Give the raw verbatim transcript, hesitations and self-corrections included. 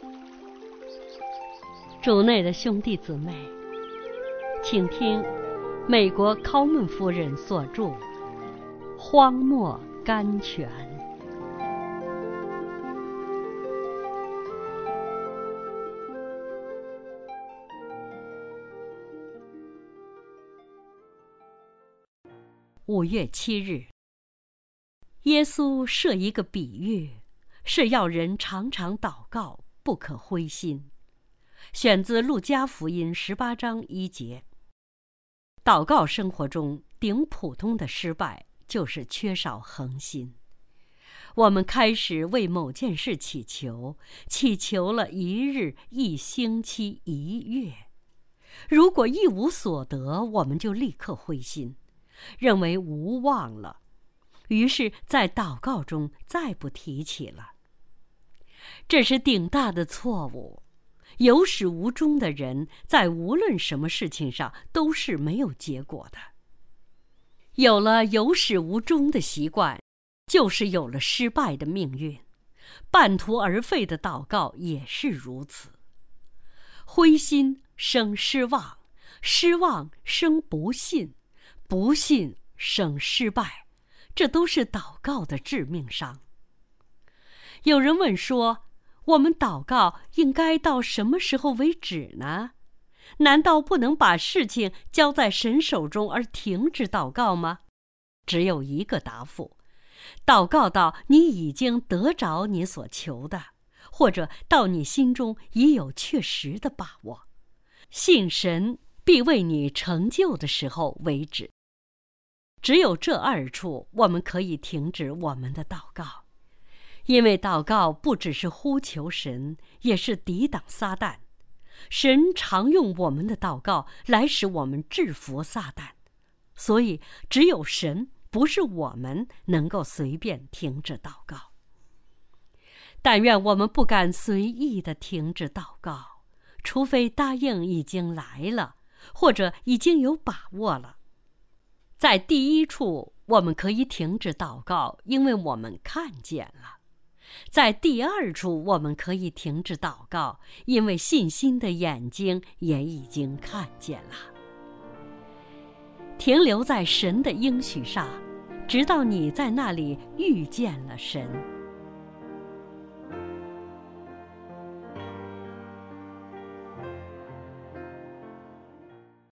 主内的兄弟姊妹，请听美国考门夫人所著《荒漠甘泉》。五月七日，耶稣设一个比喻，是要人常常祷告，不可灰心。选自路加福音十八章一节。祷告生活中顶普通的失败就是缺少恒心。我们开始为某件事祈求，祈求了一日、一星期、一月，如果一无所得，我们就立刻灰心，认为无望了，于是在祷告中再不提起了。这是顶大的错误。有始无终的人，在无论什么事情上都是没有结果的。有了有始无终的习惯，就是有了失败的命运。半途而废的祷告也是如此。灰心生失望，失望生不信，不信生失败，这都是祷告的致命伤。有人问说，我们祷告应该到什么时候为止呢？难道不能把事情交在神手中而停止祷告吗？只有一个答复：祷告到你已经得着你所求的，或者到你心中已有确实的把握，信神必为你成就的时候为止。只有这二处，我们可以停止我们的祷告。因为祷告不只是呼求神，也是抵挡撒旦。神常用我们的祷告来使我们制服撒旦，所以只有神，不是我们能够随便停止祷告。但愿我们不敢随意地停止祷告，除非答应已经来了，或者已经有把握了。在第一处，我们可以停止祷告，因为我们看见了。在第二处，我们可以停止祷告，因为信心的眼睛也已经看见了。停留在神的应许上，直到你在那里遇见了神。